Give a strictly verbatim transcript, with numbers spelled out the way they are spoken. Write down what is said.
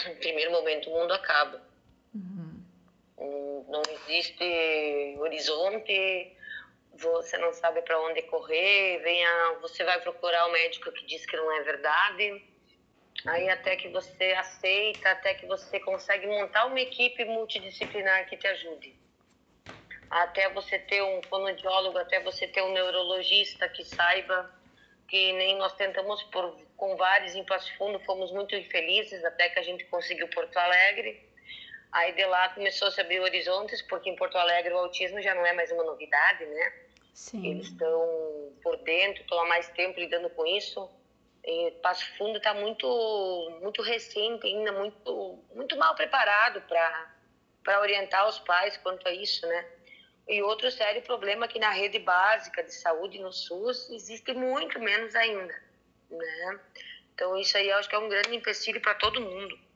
No primeiro momento o mundo acaba. Uhum. Não existe horizonte, você não sabe para onde correr, venha, você vai procurar o médico que diz que não é verdade, aí até que você aceita, até que você consegue montar uma equipe multidisciplinar que te ajude. Até você ter um fonoaudiólogo, até você ter um neurologista que saiba, que nem nós tentamos por, com vários em Passo Fundo, fomos muito infelizes até que a gente conseguiu Porto Alegre. Aí de lá começou a se abrir horizontes, porque em Porto Alegre o autismo já não é mais uma novidade, né? Eles Sim. estão por dentro, estão há mais tempo lidando com isso. E Passo Fundo está muito, muito recente ainda, muito, muito mal preparado para para orientar os pais quanto a isso, né? E outro sério problema é que na rede básica de saúde no SUS existe muito menos ainda, né? Então isso aí eu acho que é um grande empecilho para todo mundo.